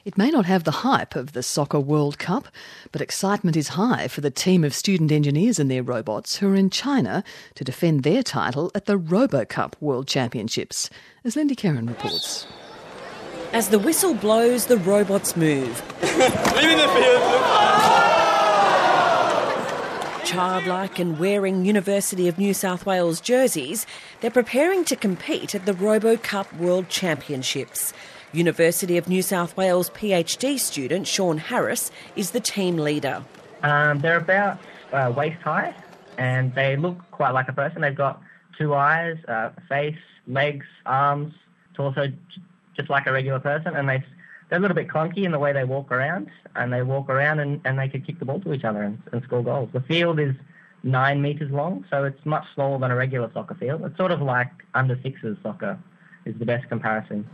It may not have the hype of the Soccer World Cup, but excitement is high for the team of student engineers and their robots who are in China to defend their title at the RoboCup World Championships, as Lindy Kerrin reports. As the whistle blows, the robots move. Leaving the field. Childlike and wearing University of New South Wales jerseys, they're preparing to compete at the RoboCup World Championships. University of New South Wales PhD student Sean Harris is the team leader. They're about waist high and they look quite like a person. They've got two eyes, face, legs, arms, torso, just like a regular person, and they're a little bit clunky in the way they walk around, and they walk around and they can kick the ball to each other and score goals. The field is 9 metres long, so it's much smaller than a regular soccer field. It's sort of like under sixes soccer is the best comparison.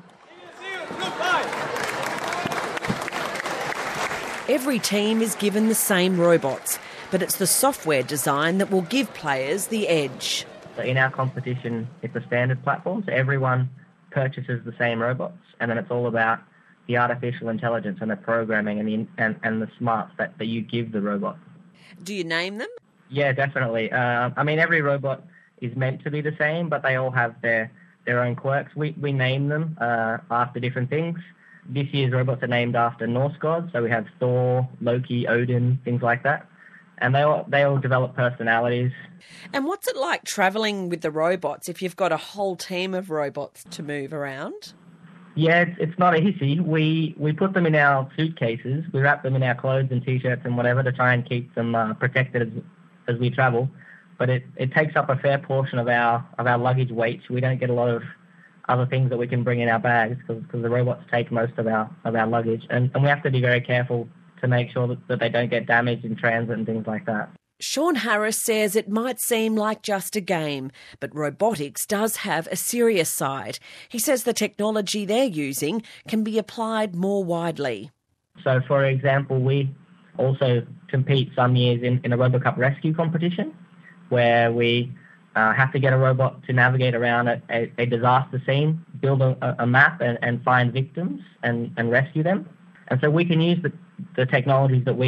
Every team is given the same robots, but it's the software design that will give players the edge. So in our competition, it's a standard platform, so everyone purchases the same robots, and then it's all about the artificial intelligence and the programming and the smarts that you give the robot. Do you name them? Yeah, definitely. Every robot is meant to be the same, but they all have their own quirks. We name them after different things. This year's robots are named after Norse gods, so we have Thor, Loki, Odin, things like that. And they all develop personalities. And what's it like travelling with the robots if you've got a whole team of robots to move around? Yeah, it's not a hissy. We put them in our suitcases. We wrap them in our clothes and T-shirts and whatever to try and keep them protected as we travel. But it takes up a fair portion of our luggage weight. We don't get a lot of other things that we can bring in our bags because the robots take most of our luggage. And we have to be very careful to make sure that they don't get damaged in transit and things like that. Sean Harris says it might seem like just a game, but robotics does have a serious side. He says the technology they're using can be applied more widely. So, for example, we also compete some years in a RoboCup rescue competition where we have to get a robot to navigate around a disaster scene, build a map and find victims and rescue them. And so we can use the technologies that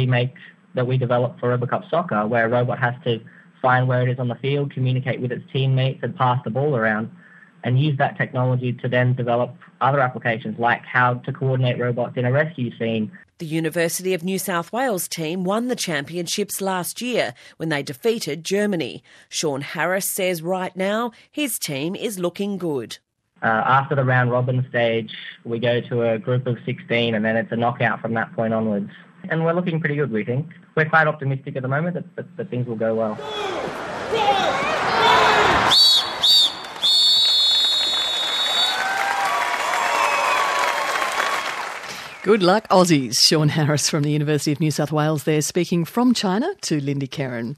we develop for RoboCup Soccer, where a robot has to find where it is on the field, communicate with its teammates and pass the ball around, and use that technology to then develop other applications like how to coordinate robots in a rescue scene. The University of New South Wales team won the championships last year when they defeated Germany. Sean Harris says right now his team is looking good. After the round robin stage, we go to a group of 16 and then it's a knockout from that point onwards. And we're looking pretty good, we think. We're quite optimistic at the moment that things will go well. Good luck, Aussies. Sean Harris from the University of New South Wales there, speaking from China to Lindy Kerrin.